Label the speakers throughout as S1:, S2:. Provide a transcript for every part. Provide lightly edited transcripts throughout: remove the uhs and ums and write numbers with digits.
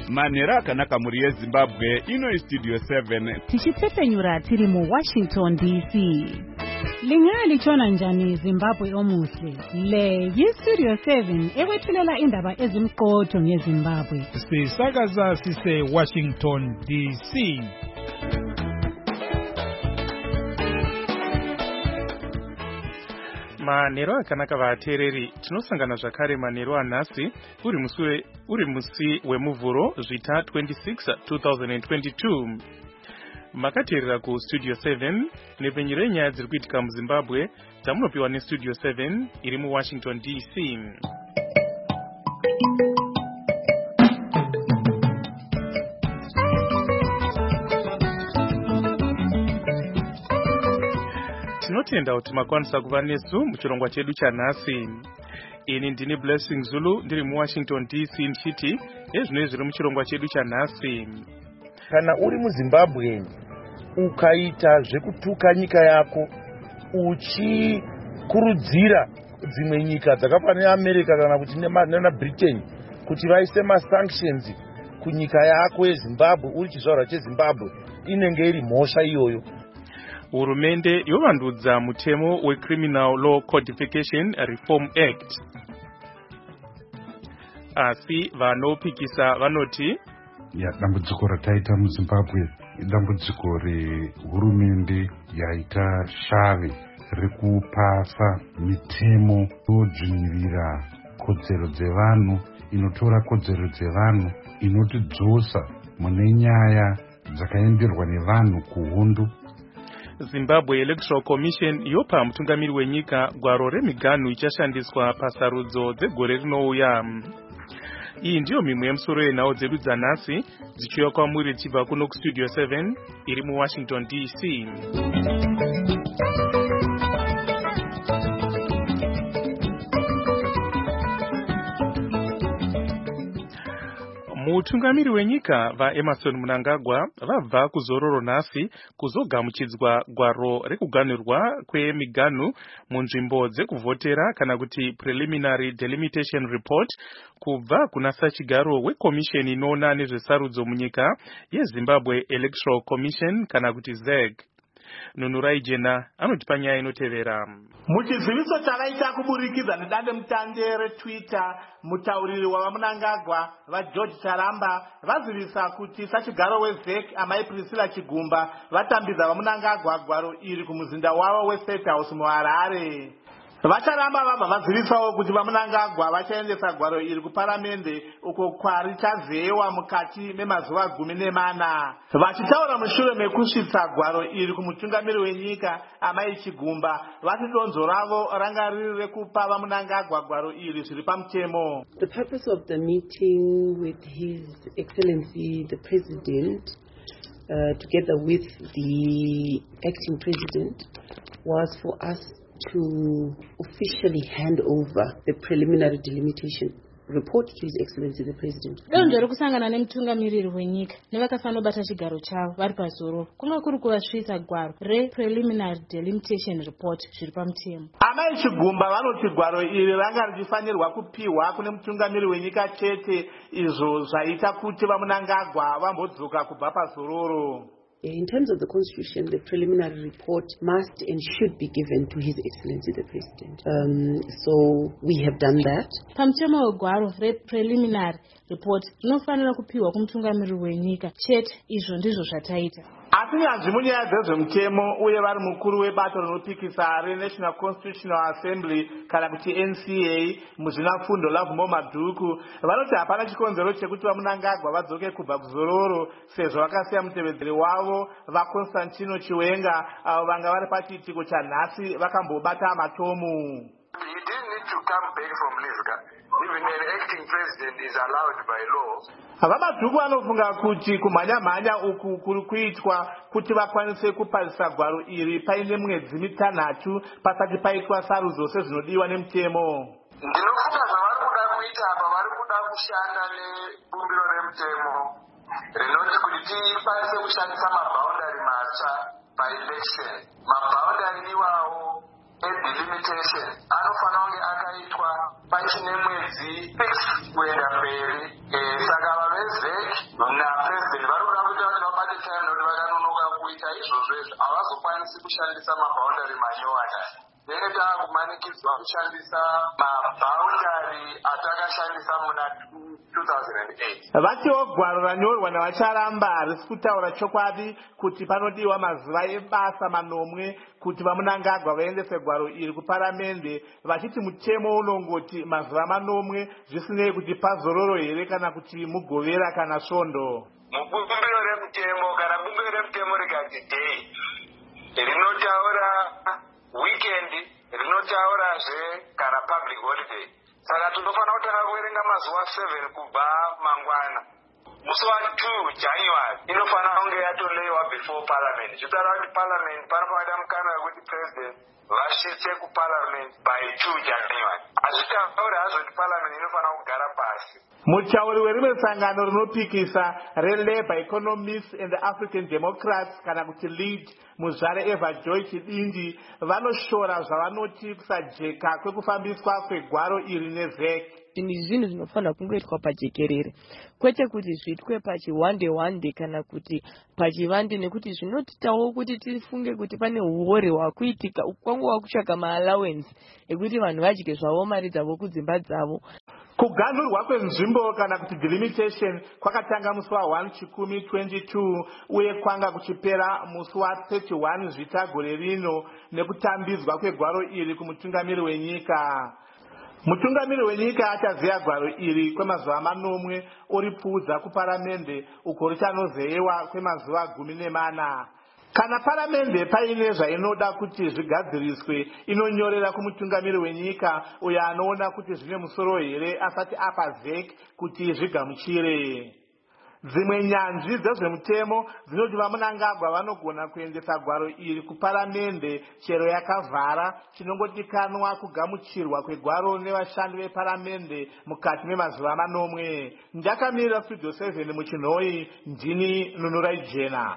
S1: Manhero akanaka muri yeZimbabwe, ino iStudio 7.
S2: Tichipfepenyura tiri muWashington DC. Lingali chona njani Zimbabwe omuhle. Le yiStudio 7 ewethulela indaba ezimqotho ngeZimbabwe.
S3: Sisakaza sise Washington DC. Manhero akanaka vateereri, tinosangana zvakare manhero anhasi uri musi wemuvhuro zvita 26 2022. Makateerera kuStudio 7 nepfenyuro yenyaya dziri kuitika muZimbabwe dzamunopiwa neStudio 7 iri muWashington DC. Tinotenda kuti makwanisa kuva nesu muchirongwa chedu chanhasi. Ini ndini Blessing Zulu ndiri muWashington DC ndichiti ezvinoi zviri muchirongwa chedu chanhasi.
S4: Kana uri muZimbabwe ukaita zvekutuka nyika yako uchikurudzira dzimwe nyika dzakafanana neAmerica kana kuti neBritain kuti vaise masanctions kunyika yako yeZimbabwe uri chizvarwa cheZimbabwe, inenge iri mhosva iyoyo.
S3: Hurumende yovandudza mutemo weCriminal Law Codification Reform Act. Asi vanopikisa vanoti
S5: dambudziko rataita muZimbabwe dambudziko rehurumende yaita shave rekupasa mitemo yodzvinyirira kodzero dzevanhu, inotora kodzero dzevanhu, inotidzosa mune nyaya dzakaenderwa nevanhu kuhondo.
S3: Zimbabwe Electoral Commission yopa mutungamiri wenyika gwaro remiganhu ichashandiswa pasarudzo dzegore rinouya. Iyi ndiyo mimwe yemusoro yenhau dzedu dzanhasi dzichiuya kwamuri tichibva kuno kuStudio 7 iri muWashington DC. Mutungamiri wenyika vaEmmerson Mnangagwa vabva kuzororo nhasi kuzogamuchidzwa gwaro rekuganhurwa kwemiganhu munzvimbo dzekuvhotera kana kuti Preliminary Delimitation Report kubva kuna sachigaro weCommission inoona nezvesarudzo munyika yeZimbabwe Electoral Commission kana kuti ZEG. Nunurai Jena anotipa nyaya inotevera.
S6: Muchiziviso chakaita kuburikidza nedande mutande reTwitter, mutauriri wavaMnangagwa vaGeorge Charamba vazivisa kuti sachigaro weZEC amai Priscilla Chigumba vatambidza vaMnangagwa gwaro iri kumuzinda wavo weState House muHarare. Vacharamba vabva vazivisawo kuti vaMnangagwa vachaendesa gwaro iri kuparamende uko kwarichazewa mukati memazuva 14. Vachitaura mushure mekusvitsa gwaro iri kumutungamiri wenyika amai Chigumba vati donzo ravo ranga riri rekupa vaMnangagwa gwaro iri zviri pamutemo.
S7: The purpose of the meeting with His Excellency the President together with the acting president was for us to officially hand over the preliminary delimitation report to His Excellency the President.
S2: Donzo rekusangana nemutungamiriri wenyika nevakafanobata chigaro chavo vari pazororo kunga kuri kuvasvitsa gwaro repreliminary delimitation report zviri pamutemo.
S6: Amai Chigumba vanoti gwaro iri ranga richifanirwa kupiwa kune mutungamiri wenyika chete, izvo zvaita kuti vaMnangagwa vambodzoka kubva pazororo.
S7: In terms of the Constitution, the preliminary report must and should be given to His Excellency the President. So we have done that.
S2: Pamutemo wegwaro repreliminary report inofanira kupiwa kumutungamiri wenyika chete, izvo ndizvo zvataita.
S6: Hatinyanzvi munyaya dzezvemutemo uye vari mukuru webato rinopikisa reNational Constitutional Assembly kana kuti NCA muzvinafundo laVumo Mabhuku vanoti hapana chikonzero chekuti vaMnangagwa vadzoke kubva kuzororo sezvo vakasiya mutevedzeri wavo vaConstantino Chiwenga avo vanga vari pachiitiko chanhasi vakambobata matomu.
S8: He didn't need to come back from leave. Even an acting president is allowed by law.
S6: VaMabhuku vanofunga kuti kumhanya-mhanya uku kuri kuitwa kuti vakwanise kuparisa gwaro iri paine mwedzi 6 pasati paitwa sarudzo sezvinodiwa nemutemo.
S8: Ndinofunga zvavari kuda kuita apa vari kuda kushanda nebumbiro remutemo rinoti kuti tikwanise kushandisa maboundary matsva paelection. Maboundary iwawo edelimitation anofanira kunge akaitwa pachine mwedzi 6 kuenda mberi. Saka vavezeki kushandisa maboundary manyowani. Then taakumanikidzwa kushandisa maboundary atakashandisa muna 2008.
S6: Vachiwo gwaro ranyorwa navacharamba harisi kutaura chokwadi kuti panodiwa mazuva ebasa manomwe kuti vamunangagwa vaendese gwaro iri kuparamende, vachiti mutemo unongoti mazuva manomwe zvisinei kuti pazororo here kana kuti mugovera kana svondo.
S8: Mubumbiro remutemo kana bumbiro remutemo rikati day rinotaura weekend, rinotaurazve kana public holiday. Saka tinofanira kutanga kuverenga mazuva 7 kubva mangwana. Musi wa2 January inofanira kunge yatoleiwa before parliament. Zvitaura kuti parliament panofanira mukana wekuti president vasvitse kuparliament by 2 January. Hazvitauri hazvo kuti parliament inofanira kugara pasi.
S6: Mutauri werimwe sangano rinopikisa reLabour Economists and the African Democrats kana kuti LEAD, muzvare Eva Joy Chidindi, vanoshora zvavanoti kusajeka kwekufambiswa kwegwaro iri neZEC.
S9: Zvinhu zvinofanira kungoitwa pajekerere, kwete kuti zviitwe pachiwande kana kuti pachivande, nekuti zvinotitawo kuti tifunge kuti pane uore hwakuitika kwanguva kutsvaga maallowance ekuti vanhu vadye zvavo mari dzavo kudzimba dzavo.
S6: Kuganhurwa kwenzvimbo kana kuti delimitation kwakatanga musi wa1 Chikumi 22 uye kwanga kuchipera musi wa31 Zvitagore rino nekutambidzwa kwegwaro iri kumutungamiri wenyika. Mutungamiri wenyika achaziya gwaro iri kwemazuva manomwe oripfuudza kuparamende uko richanozeyewa kwemazuva 14. Kana paramende paine zvainoda kuti zvigadziriswe, inonyorera kumutungamiri wenyika uyo anoona kuti zvine musoro here asati apa ZEC kuti zvigamuchire. Dzimwe nyanzvi dzezvemutemo dzinoti vamunangagwa vanogona kuendesa gwaro iri kuparamende chero yakavhara, chinongodikanwa kugamuchirwa kwegwaro nevashandi veparamende mukati memazuva manomwe. Ndakamirira Studio 7 muchinhoi, ndini Nunurai Jena.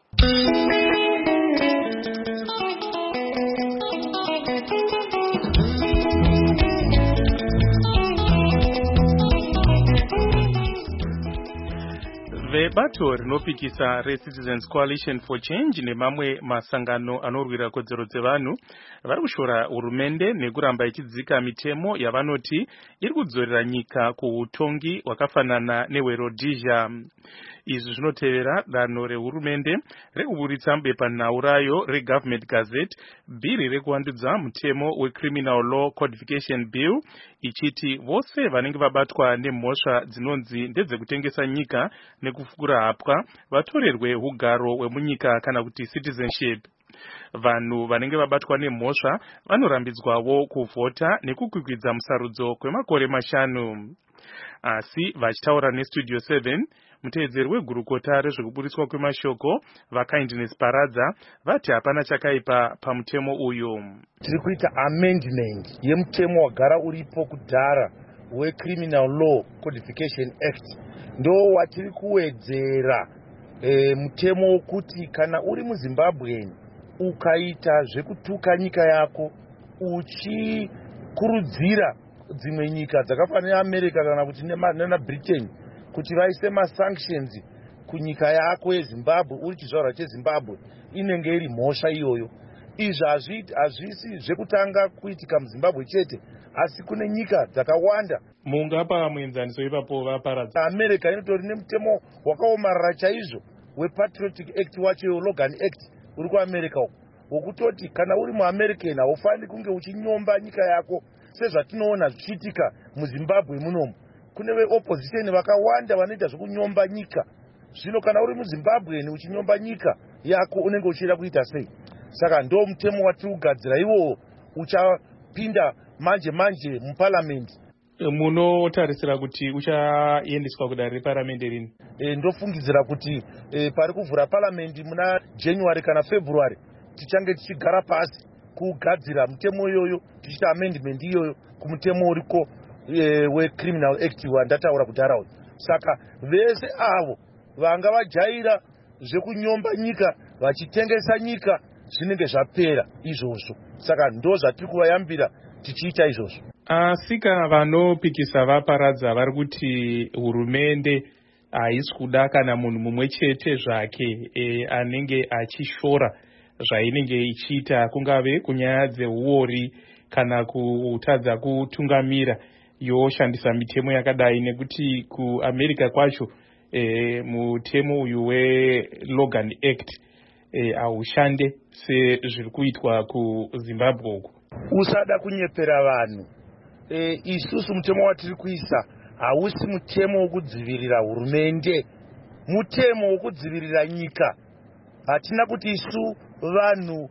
S3: Vebato rinopikisa reCitizens Coalition for Change nemamwe masangano anorwira kodzero dzevanhu vari kushora hurumende nekuramba ichidzika mitemo yavanoti iri kudzorera nyika kuutongi hwakafanana nehweRhodesia. Izvi zvinotevera danho rehurumende rekuburitsa mubepanhau rayo reGovernment Gazette bhiri rekuvandudza mutemo weCriminal Law Codification Bill, ichiti vose vanenge vabatwa nemhosva dzinonzi ndedzekutengesa nyika nekufukura hapwa vatorerwe ugaro hwemunyika kana kuti citizenship. Vanhu vanenge vabatwa nemhosva vanorambidzwawo kuvhota nekukwikwidza musarudzo kwemakore 5. Asi vachitaura neStudio 7, muteedzeri wegurukota rezvekuburiswa kwemashoko vaKindness Paradza vati hapana chakaipa pamutemo uyu.
S4: Tiri kuita amendment yemutemo wagara uripo kudhara weCriminal Law Codification Act. Ndo watiri kuwedzera mutemo wokuti kana uri muZimbabwe ukaita zvekutuka nyika yako uchikurudzira dzimwe nyika dzakafanira America kana kuti neBritain kuti vaise masanctions kunyika yako yeZimbabwe, uri chizvarwa cheZimbabwe, inenge iri mhosva iyoyo. Izvi hazvisi zvekutanga kuitika muZimbabwe chete, asi kune nyika dzakawanda.
S3: Mungapa muenzaniso ipapo vaparadza?
S4: America inotori nemutemo wakaomarara chaizvo wePatriotic Act wacho, Logan Act uri kuAmerica uko, wokutoti kana uri muAmerican haufani kunge uchinyomba nyika yako sezvatinoona zvichiitika muZimbabwe munomu. Kune veopposition vakawanda vanoita zvekunyomba nyika. Zvino kana uri muZimbabwe uchinyomba nyika yako unenge uchida kuita sei? Saka ndo mutemo watiri kugadzira iwo uchapinda manje muparliament.
S3: Munotarisira kuti uchaendeswa kudare reparamende rini?
S4: Ndofungidzira kuti pari kuvhura parliament muna January kana February tichange tichigara pasi kugadzira mutemo iyoyo, tichita amendment iyoyo kumutemo uriko weCriminal Act wandataura kudhara uyu. Saka vese avo vanga vajaira zvekunyomba nyika vachitengesa nyika zvinenge zvapera izvozvo. Saka ndo zvatiri kuvayambira tichiita izvozvo.
S3: Asika vanopikisa vaparadza vari kuti hurumende haisi kuda kana munhu mumwe chete zvake anenge achishora zvainenge ichiita, kungave kunyaya dzeuori kana kutadza kutungamira, yoshandisa mitemo yakadai, nekuti kuAmerica kwacho mutemo uyu weLogan Act haushande sezviri kuitwa kuZimbabwe uku.
S4: Usada kunyepera vanhu. Isusu mutemo watiri kuisa hausi mutemo wokudzivirira hurumende, mutemo wokudzivirira nyika. Hatina kuti isu vanhu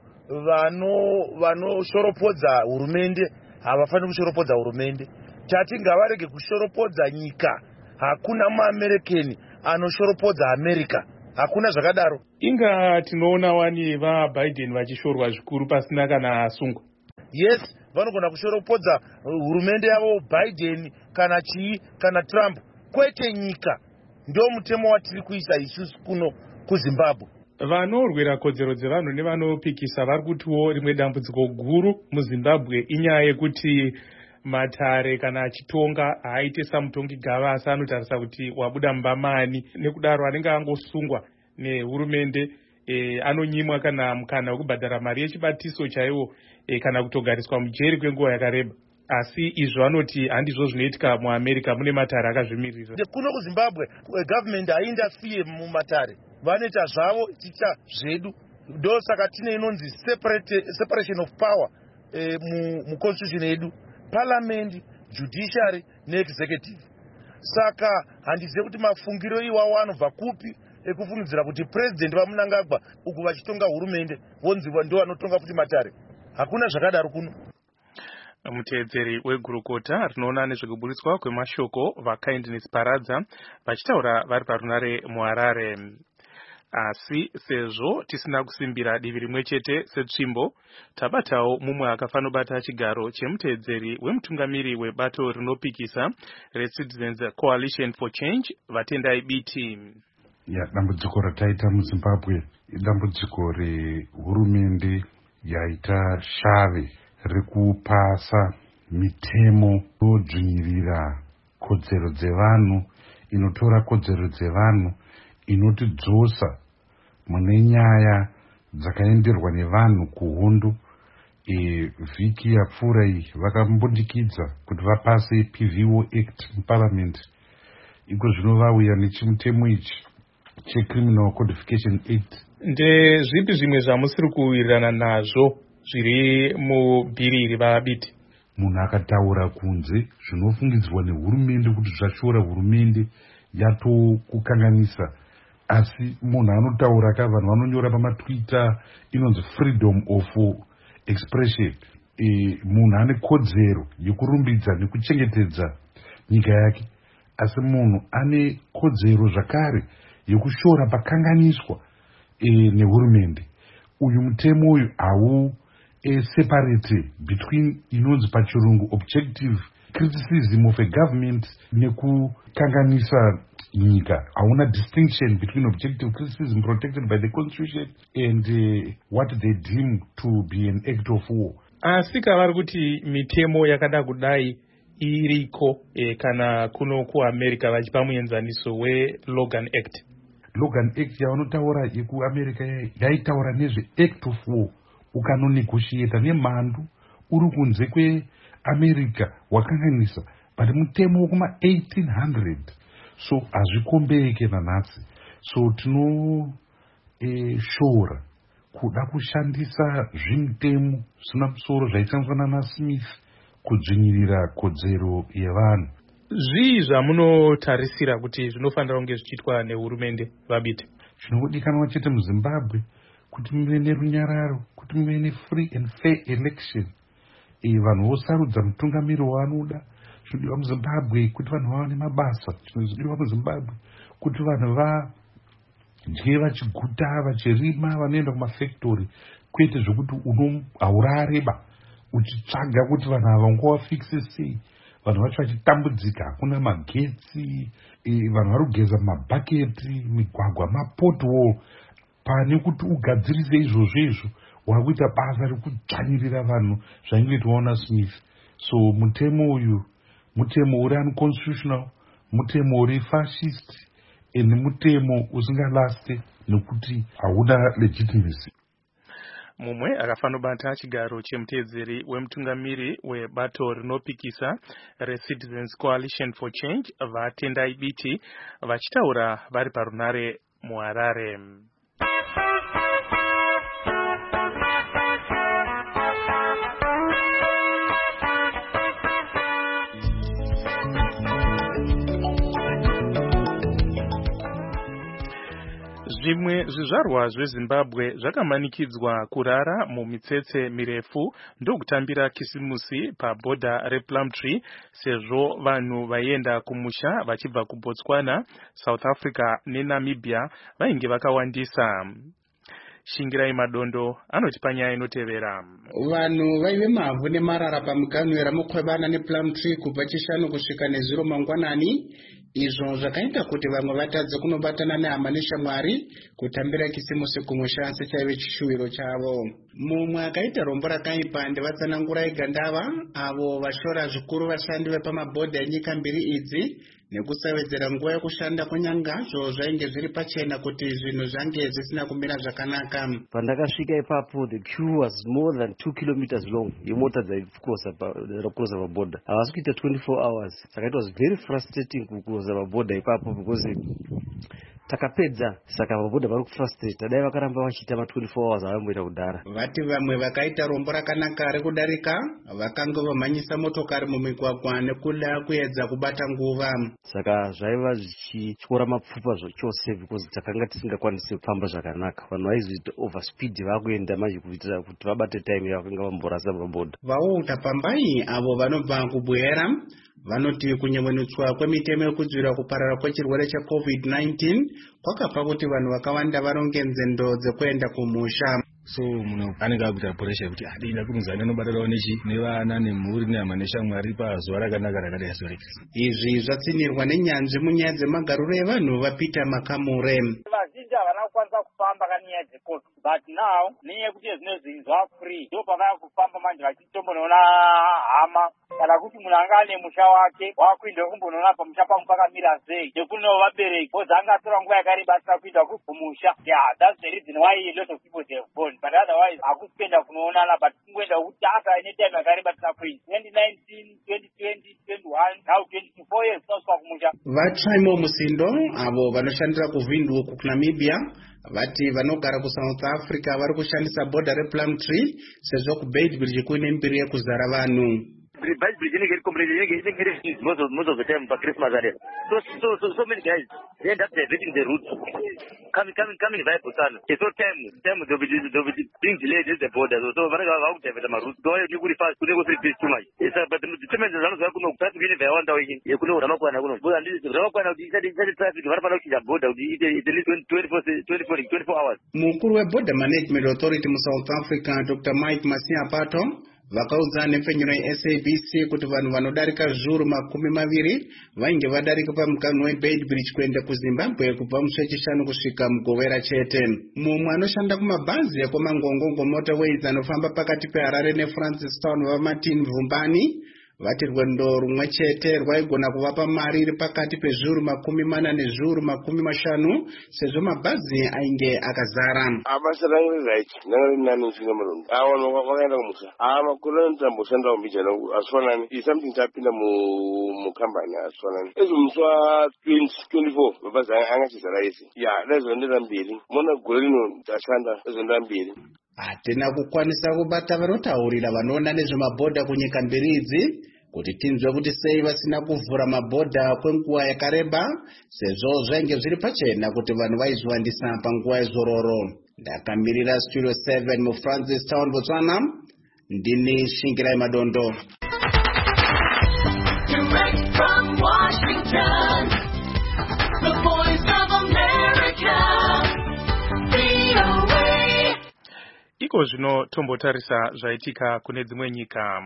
S4: vanoshoropodza hurumende havafaniri kushoropodza hurumende. Tati ngavarege kushoropodza nyika. Hakuna muAmericani anoshoropodza America. Hakuna zvakadaro.
S3: Inga tinoona wani vaBiden vachishorwa zvikuru pasina kana asungwa.
S4: Yes, vanogona kushoropodza hurumende yavo Biden kana Trump, kwete nyika. Ndio mutemo watiri kuisa isusu kuno kuZimbabwe.
S3: Vanorwira kodzero dzevanhu nevanopikisa vari kutiwo rimwe dambudziko guru muZimbabwe inyaya yekuti Matare kana achitonga haaite samutongi gava, asi anotarisa kuti wabuda mbamani, nekudaro anenge angosungwa nehurumende anonyimwa kana mukana wekubhadhara mari yechibatiso chaiwo kana kutogariswa mujeri kwenguva yakareba. Asi izvo vanoti handizvo zvinoitika muAmerica, mune matare akazvimirira.
S4: Kuno kuZimbabwe government haindafiye mumatare, vanoita zvavo ticha zvedu. Ndo saka tine inonzi separation of power muconstitution yedu, parliament, judiciary neexecutive. Saka handizive kuti mafungiro iwawo anobva kupi ekufungidzira kuti president vaMnangagwa uku vachitonga hurumende vonzi ndo vanotonga futi matare. Hakuna zvakadaro kuno.
S3: Muteedzeri wegurukota rinoona nezvekuburitswa kwemashoko vaKindness Paradza vachitaura vari parunare muHarare. Asi sezvo tisina kusimbira divi rimwe chete setsvimbo, tabatawo mumwe akafanobata chigaro chemuteedzeri wemutungamiri webato rinopikisa reCitizens Coalition for Change, Vatendai Biti.
S5: Dambudziko rataita muZimbabwe idambudziko rehurumende yaita shave rekupasa mitemo inodzvinyirira kodzero dzevanhu, inotora kodzero dzevanhu, inotidzosa mune nyaya dzakaenderwa nevanhu kuhondo. Vhiki yapfuura iyi vakambundikidza kuti vapase PVO Act muParliament. Iko zvino vauya nechimutemo ichi cheCriminal Codification Act.
S3: Ndezvipi zvimwe zvamusiri kuwirirana nazvo zviri mubhiri iri vaBiti?
S5: Munhu akataura kunze zvinofungidzwa nehurumende kuti zvashora hurumende yatokukanganisa, asi munhu anotaura vanhu vanonyora pamatwitter inonzi freedom of expression. Munhu ane kodzero yekurumbidza nekuchengetedza nyika yake, asi munhu ane kodzero zvakare yekushora pakanganiswa nehurumende. Uyu mutemo uyu hau separate between inonzi pachirungu objective criticism of a government nekukanganisa nyika. Hauna distinction between objective criticism protected by the constitution and what they deem to be an act of war.
S3: Asi kavari kuti mitemo yakada kudai iriko kana kuno kuAmerica vachipa muenzaniso weLogan Act.
S5: Logan Act yavanotaura yekuAmerica yaitaura nezve act of war. Ukanonegotiata nemhandu uri kunze kweAmerica wakanganisa, but mutemo wekuma 1800. So hazvikombeke nanhasi. So tinoshora kuda kushandisa zvimutemo zvisina musoro zvaishandiswa naSmith kudzvinyirira kodzero yevanhu.
S3: Zvii zvamunotarisira kuti zvinofanira kunge zvichiitwa nehurumende vaBiti?
S5: Zvinodikanwa chete muZimbabwe kuti muve nerunyararo, kuti muve nefree and fair election. Vanhu vosarudza mutungamiri waanoda. Zvinodiwa muZimbabwe kuti vanhu vawane mabasa. Zvinodiwa muZimbabwe kuti vanhu vadye vachiguta, vachirima, vanoenda kumafactory, kwete zvokuti haurareba uchitsvaga kuti vanhu ava ngovafikise sei. Vanhu vacho vachitambudzika, hakuna magetsi, vanhu vari kugeza mabhaketi, migwagwa, mapothole. Pane kuti ugadzirise izvozvo wakuita basa rekudzvanyirira vanhu zvaingoitwa naSmith. So mutemo uyu mutemo uri unconstitutional, mutemo uri fascist, mutemo usingalaste nekuti hauna legitimacy.
S3: mumwe akafanobata chigaro chemutedzeri wemutungamiri webato rinopikisa reCitizens Coalition for Change vaTendai Biti vachitaura vari parunare muHarare. Zvimwe zvizvarwa zveZimbabwe zvakamanikidzwa kurara mumitsetse mirefu ndokutambira kisimusi pabhodha rePlumtree sezvo vanhu vaienda kumusha vachibva kuBotswana, South Africa neNamibia vainge vakawandisa. Shingirai Madondo anoti panyaya inotevera.
S10: Vanhu vaive mavhu nemarara pamuganhu ramukwebana nePlumtree kubva chishanu kusvika nezuro mangwanani. Izvo zvakaita kuti vamwe vatadze kunobatana nehama neshamwari kutambira kisimusi kumusha sechaive chishuwiro chavo. Mumwe akaita rombo rakaipa ndevatsanangurai gandava avo vashora zvikuru vashandi vepamabhodha enyika mbiri idzi nekusawedzera nguva yekushanda kunyanga zvo zvainge zviri pachena kuti zvinhu zvange zvisina kumira zvakanaka.
S11: Pandakasvika ipapo the queue was more than 2 kilometers long. Imota dzaikrosa pabhodha havasi kuita 24 hours. Saka it was very frustrating kukrosa pabhodha ipapo because takapedza saka mabhodha vari kufrustrate dai vakaramba vachiita ma 24 hours avamboita kudhara.
S10: Vati vamwe vakaita rombo rakanaka rekudarika vakanga vamhanyisa motokari mumigwagwa nekuda kuedza kubata nguva.
S11: Saka zvaiva zvichityora mapfupa chose because takanga tisingakwanisi kufamba zvakanaka. Vanhu vaizoita overspeed vakuenda manje kuitira kuti vabate time yavakanga vamborasa mabhodha.
S10: Vauta pambai avo vanobva kubwera vanoti kunyemwenutswa kwemitemo yekudzivirira kuparara kwechirwere cheCovid-19 kwakapa kuti vanhu vakawanda varonge nzendo dzekuenda kumusha.
S12: So munhu anenge akuita pressure kuti adinda kumuzana nobatarawo nevana nemhuri nehama neshamwari pazuva rakanaka rakadai sorekisi.
S10: Izvi zvatsinirwa nenyanzvi munyaya dzemagariro evanhu vaPeter Makamure.
S13: Vazhinji havana kukwanisa kufamba kanyaya dzekoto, but now nenyaya yekuti zvinhu zvafree ndo pavaya kufamba manje vachitombonoona hama kana kuti munhu anga ane musha wake wakuenda kumbonoona pamusha pangu pakamira sei nekuno vabereki bozi anga atora nguva yakareba asina kuita kumusha. That's the reason why a lot of people they have gone, but otherwise hakusi kuenda kunoonana, but kungoenda kuti asa ine time yakareba asina kuita 2019 2020 21 now 24 years kusvika kumusha.
S10: VaTrimo Musindo avo vanoshandira kuVindhuwo kuNamibia vati vanogara kuSouth Africa vari kushandisa bhodha rePlumtree sezvo kuBeitbridge kuine mbiri yekuzara vanhu.
S14: Beitbridge inenge iri complicated most of the time for Christmas area. So many guys they end up visiting the route coming via Botswana. So time they'll be being delayed at the border. So vanenge vakuta maroute so you could fast kune ku free too much. But the determines zvanos vakuno kutatu vine vawanda wiki kuno ramakwana kuno but andisi ramakwana kuti isati traffic vari pana kuchita border kuti it at least 24 hours.
S10: Mukuru weBorder Management Authority mu South Africa Dr. Mike Masiapato vakaudza nepfenyuro yeSABC kuti vanhu vanodarika zviuru 20 vainge vadarika pamuganhu weBeitbridge kuenda kuZimbabwe kubva musi wechishanu kusvika mugowera chete. Mumwe anoshanda kumabhazi ekwaMangongo Motorways anofamba pakati peHarare neFrancistown vaMartin Mvumbani vati rwendo rumwe chete rwaigona kuvapa mari iri pakati pezviuru 40 nezviuru 50 sezvo mabhazi ainge akazara.
S15: Abasa rangu right nangari nani nchinga marondo awo wakaenda kumusha makuru anotamboshanda kumbijana asfanani is something tapinda mu company asfanani ezo muswa 2024 mabhazi angachizara ese lezo ndera mbiri mona gore rino tashanda ezo ndera mbiri.
S10: Hatina kukwanisa kubata vanotaurira vanoona nezvemabhodha kunyika mbiri idzi kuti tinzwe kuti sei vasina kuvhura mabhodha kwenguva yakareba sezvo zvainge zviri pachena kuti vanhu vaizowandisa panguva yezororo. Ndakamirira Studio 7 muFrancistown, Botswana, ndini Shingirai Madondo.
S16: Direct from Washington, the voice of America, VOA.
S3: Iko zvino tombotarisa zvaitika kune dzimwe nyika.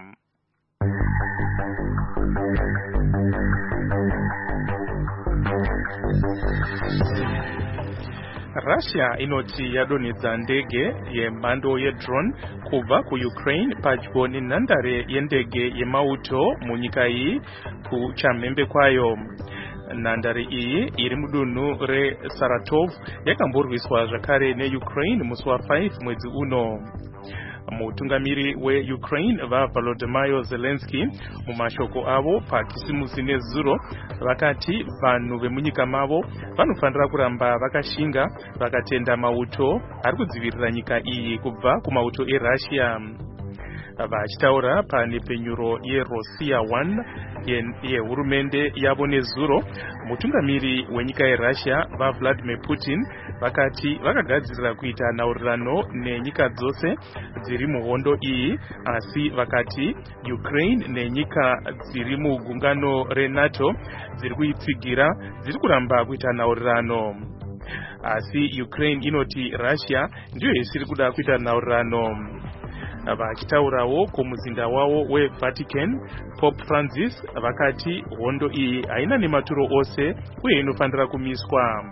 S3: Russia inoti yadonedza ndege yemhando yedrone kubva kuUkraine padyo nenhandare yendege yemauto munyika iyi kuchamhembe kwayo. Nhandare iyi iri mudunhu reSaratov yakamborwiswa zvakare neUkraine musi wa5 mwedzi uno. Mutungamiri weUkraine vaVolodymyr Zelensky mumashoko avo pakisimusi nezuro vakati vanhu vemunyika mavo vanofanira kuramba vakashinga vakatenda mauto ari kudzivirira nyika iyi kubva kumauto eRussia. Vachitaura panhepfenyuro yeRussia 1 yehurumende yavo nezuro, mutungamiri wenyika yeRussia vaVladimir Putin vakati vakagadzirira kuita nhaurirano nenyika dzose dziri muhondo iyi, asi vakati Ukraine nenyika dziri mugungano reNATO dziri kuitsigira dziri kuramba kuita nhaurirano. Asi Ukraine inoti Russia ndiyo isiri kuda kuita nhaurirano. Vachitaurawo kumuzinda wavo weVatican, Pope Francis vakati hondo iyi haina nematuro ose uye inofanira kumiswa.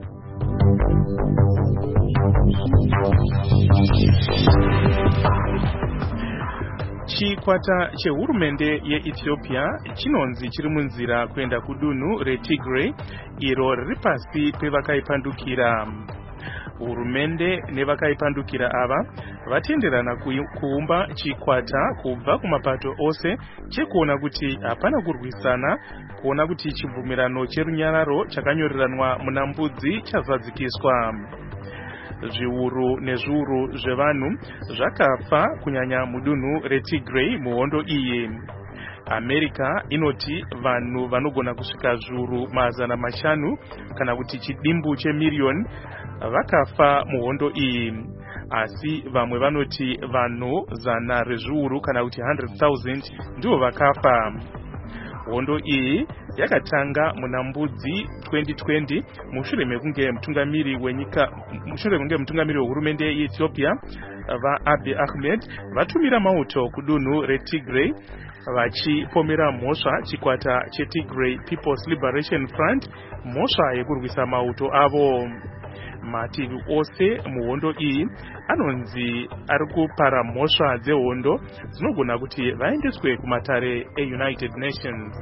S3: Chikwata chehurumende yeEthiopia chinonzi chiri munzira kuenda kudunhu reTigray iro riri pasi pevakaipandukira. Hurumende nevakaipandukira ava vatenderana kuumba chikwata kubva kumapato ose chekuona kuti hapana kurwisana, kuona kuti chibvumirano cherunyararo chakanyoreranwa muna mbudzi chazadzikiswa. Zviuru nezviuru zvevanhu zvakafa kunyanya mudunhu reTigray muhondo iyi. America inoti vanhu vanogona kusvika zviuru 500 kana kuti chidimbu chemiriyoni vakafa muhondo iyi, asi vamwe vanoti vanhu 100 rezviuru kana kuti 100,000 ndivo vakafa. Hondo iyi yakatanga muna mbudzi 2020 mushure mekunge mutungamiri wehurumende yeEthiopia vaAbiy Ahmed vatumira mauto kudunhu reTigray vachipomera mhosva chikwata cheTigray People's Liberation Front mhosva yekurwisa mauto avo. Mativi ose muhondo iyi anonzi ari kupara mhosva dzehondo dzinogona kuti vaendeswe kumatare eUnited Nations.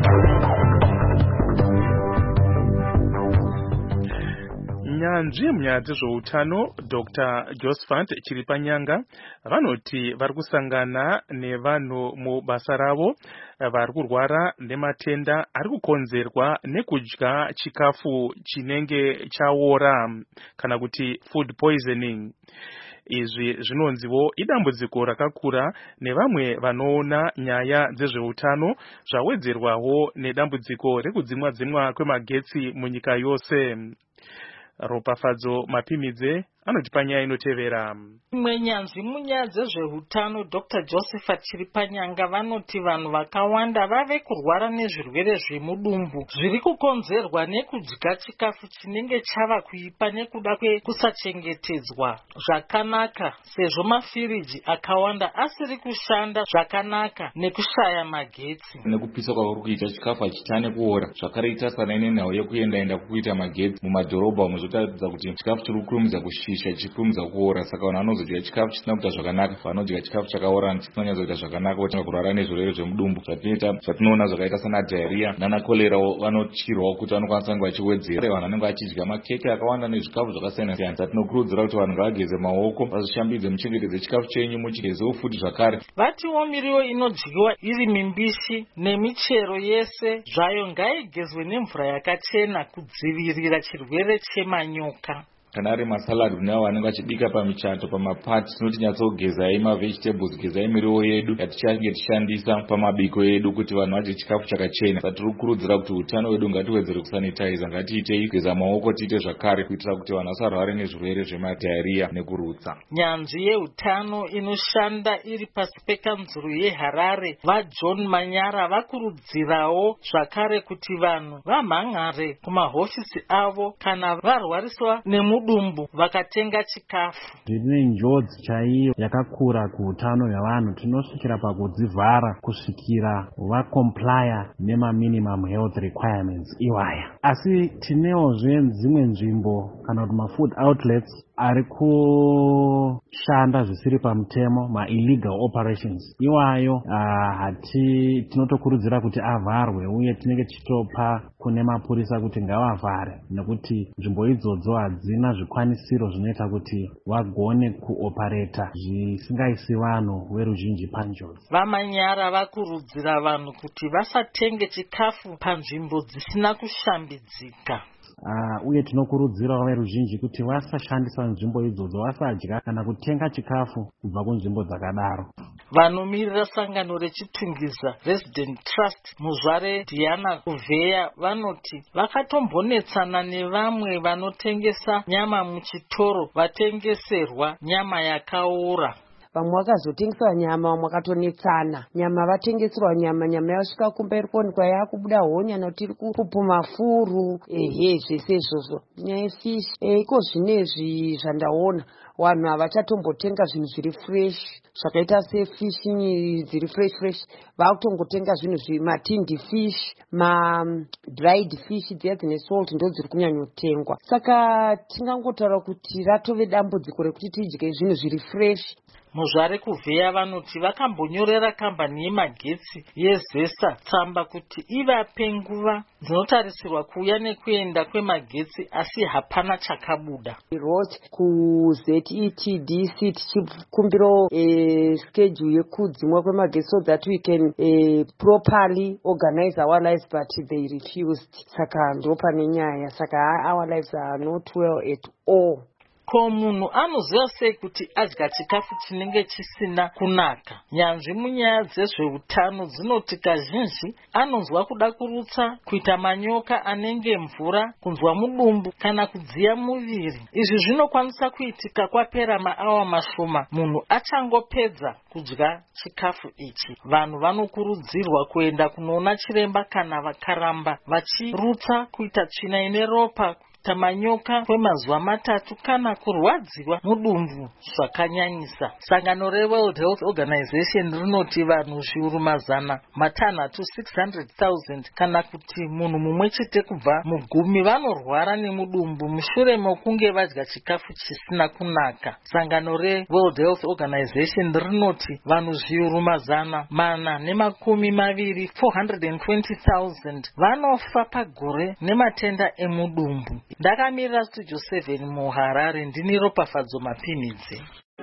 S3: Nyanzvi munyaya dzezveutano Dr. Josephat Chiripanyanga vanoti vari kusangana nevanhu mubasa ravo vari kurwara nematenda ari kukonzerwa nekudya chikafu chinenge chaora kana kuti food poisoning. Izvi zvinonziwo idambudziko rakakura nevamwe vanoona nyaya dzezveutano zvawedzerwawo nedambudziko rekudzimwa kwemagetsi munyika yose. Ropafadzo Mapimidze anoti panyaya inotevera.
S17: Imwe nyanzvi munyaya dzezveutano Dr. Josephat Chiripanyanga vanoti vanhu vakawanda vave kurwara nezvirwere zvemudumbu zviri kukonzerwa nekudya chikafu chinenge chava kuipa nekuda kwekusachengetedzwa zvakanaka, sezvo mafiriji akawanda asiri kushanda zvakanaka nekushaya magetsi.
S18: Nekupisa kwakuri kuita chikafu hachitane kuora zvakareita sanaine nhau yekuenda kuita magetsi mumadhorobha umo zvotaridza kuti chikafu chiri kukurumidza kushisha chikurumidza kuora, saka vanhu vanozodya chikafu chisina kuita zvakanaka, vanodya chikafu chakaora chisina kunyatsoita zvakanaka, votanga kurwara nezvirwere zvemudumbu zvatinoona zvakaita sana diarrhea nana kolera. Vanochirwawo kuti vanokwanisa kunge vachiwedzera vanhu vanenge vachidya makeke akawanda nezvikafu zvakasiyana siyana. Zatinokurudzira kuti vanhu ngavageze maoko, vazvishambidze, muchengetedze chikafu chenyu, muchigezewo futi zvakare.
S17: Vatiwo miriwo inodyiwa iri mimbishi nemichero yese zvayo ngaigezwe nemvura yakachena kudzivirira chirwere chemanyoka.
S18: Kana ari masalad kunavo vanenge vachibika pamichato pamapati, tinoti nyatsogezai mavegetables, gezai miriwo yedu yatichange tichishandisa pamabiko edu kuti vanhu vadye chikafu chakachena. Tiri kukurudzira kuti utano hwedu ngatiwedzere kusanitize, ngatiitei kugeza maoko, tiite zvakare kuitira kuti vanhu vasarware nezvirwere zvemadiarrhea nekurutsa.
S17: Nyanzvi yeutano inoshanda iri pasi pekanzuru yeHarare vaJohn Manyara vakurudzirawo zvakare kuti vanhu vamhangare kumahofisi avo kana varwariswa nemudumbu vakatenga chikafu.
S19: Zvine njodzi chaiyo yakakura kuutano hwevanhu. Tinosvikira pakudzivhara kusvikira vakomplya nemaminimum health requirements iwaya. Asi tinewozve dzimwe nzvimbo kana kuti mafood outlets ari kushanda zvisiri pamutemo, ma-illegal operations. Iwayo tinotokurudzira kuti avharwe, uye tinenge tichitopa kune mapurisa kuti ngavavhare, nekuti nzvimbo idzodzo hadzina zvikwanisiro zvinoita kuti vagone kuopareta zvisingaisi vanhu veruzhinji panjodzi.
S17: Vamanyara vakurudzira vanhu kuti vasatenge chikafu panzvimbo dzisina kushambidzika.
S19: Uye tinokurudzirawo veruzhinji kuti vasashandisa nzvimbo idzodzo, vasadya kana kutenga chikafu kubva kunzvimbo dzakadaro.
S17: Vanomirira sangano rechitungiza Resident Trust muzvare Diana Kuvheya vanoti vakatombonetsana nevamwe vanotengesa nyama muchitoro vatengeserwa nyama yakaora.
S20: Vamwe vakazotengeswa nyama, vamwe vakatonetsana nyama, vatengeserwa nyama yasvika kumberi kuonekwa yakubuda honya nokuti iri kupuma furu, zvese izvozvo. Nyaya yefishi iko zvinezvi zvandaona vanhu havachatombotenga zvinhu zviri fresh zvakaita sefishi dziri fresh. Vakutongotenga zvinhu matindi fish, dried fish dziya dzine salt ndo dziri kunyanyotengwa. Saka tingangotaura kuti ratove dambudziko rekuti tidye zvinhu zviri fresh.
S17: Muzvare Kuvheya vanoti vakambonyorera kambani yemagetsi yeZESA tsamba kuti ivape nguva dzinotarisirwa kuuya nekuenda kwemagetsi, asi hapana chakabuda.
S20: Wrote kuZETDC tichikumbiro schedule yekudzimwa kwemagetsi so that we can properly organize our lives, but they refused. Saka ndo pane nyaya. Saka our lives are not well at all.
S17: Ko munhu anoziva sei kuti adya chikafu chinenge chisina kunaka? Nyanzvi munyaya dzezveutano dzinoti kazhinji anonzwa kuda kurutsa, kuita manyoka anenge mvura, kunzwa mudumbu kana kudziya muviri. Izvi zvinokwanisa kuitika kwapera maawa mashoma munhu achangopedza kudya chikafu ichi. Vanhu vanokurudzirwa kuenda kunoona chiremba kana vakaramba vachirutsa, kuita tsvina ine ropa, tamanyoka kwemazuva 3 kana kurwadziwa mudumbu zvakanyanyisa. Sangano reWorld Health Organization rinoti vanhu zviuru 600,000 kana kuti munhu mumwe chete kubva mugumi vanorwara nemudumbu mushure mekunge vadya chikafu chisina kunaka. Sangano reWorld Health Organization rinoti vanhu zviuru 420,000 vanofa pagore nematenda emudumbu. Ndakamirira Studio 7 muHarare, ndini Ropafadzo Mapinidzi.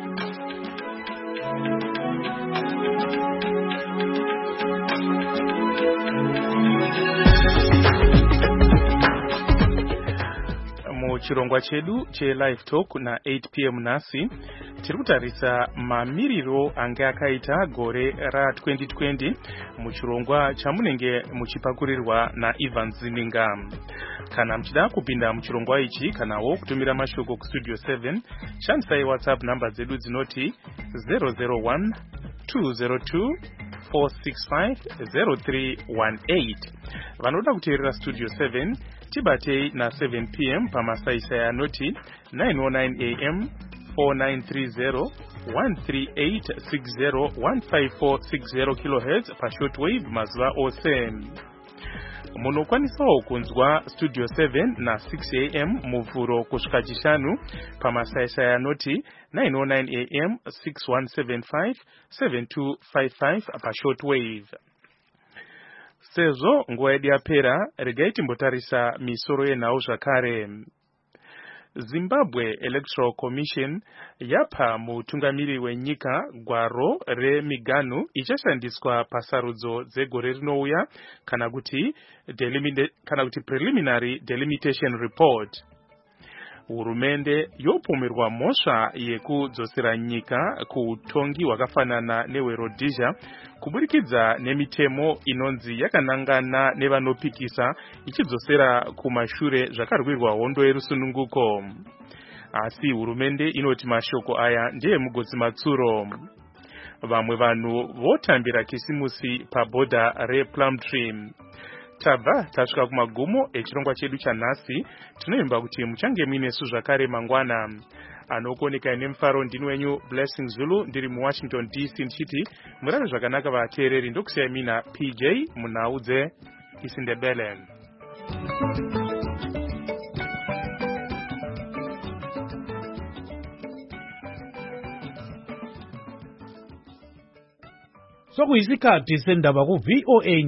S17: Muchirongwa chedu che-Live Talk na 8 p.m. nasi tiri kutarisa mamiriro anga akaita gore ra2020 muchirongwa chamunenge muchipakurirwa naIvan Zininga. Kana muchida kupinda muchirongwa ichi kanawo kutumira mashoko kustudio 7, shandisai WhatsApp namba dzedu dzinoti 001 202 465-0318. Vanoda kuteerera Studio 7 tibatei na 7 p.m. pamasaisai anoti 909 am 4930 13860 15460 kHz pashortwave mazuva ose. Munokwanisawo kunzwa Studio 7 na 6 am muvhuro kusvika chishanu pamasaisai anoti 909 am 6175 7255 pashortwave. Sezvo nguva yedu yapera, regai timbotarisa misoro yenhau zvakare. Zimbabwe Electoral Commission yapa mutungamiri wenyika gwaro remiganhu ichashandiswa pasarudzo dzegore rinouya kana kuti preliminary delimitation report. Hurumende yopomerwa mhosva yekudzosera nyika kuutongi hwakafanana neweRhodesia kuburikidza nemitemo inonzi yakanangana nevanopikisa ichidzosera kumashure zvakarwirwa hondo yerusununguko. Asi hurumende inoti mashoko aya ndeemugodzi matsuro. Vamwe vanhu votambira kisimusi pabhodha rePlumtree. Tabva tasvika kumagumo echirongwa chedu chanhasi. Tinoimba kuti muchange muinesu zvakare mangwana. Anokuoneka nemufaro ndini wenyu Blessing Zulu, ndiri muWashington DC ndichiti murare zvakanaka vateereri. Ndokusiyai mina PJ munhau dzeIsindebele.
S21: sokuyisikhathi sendaba ku-VOA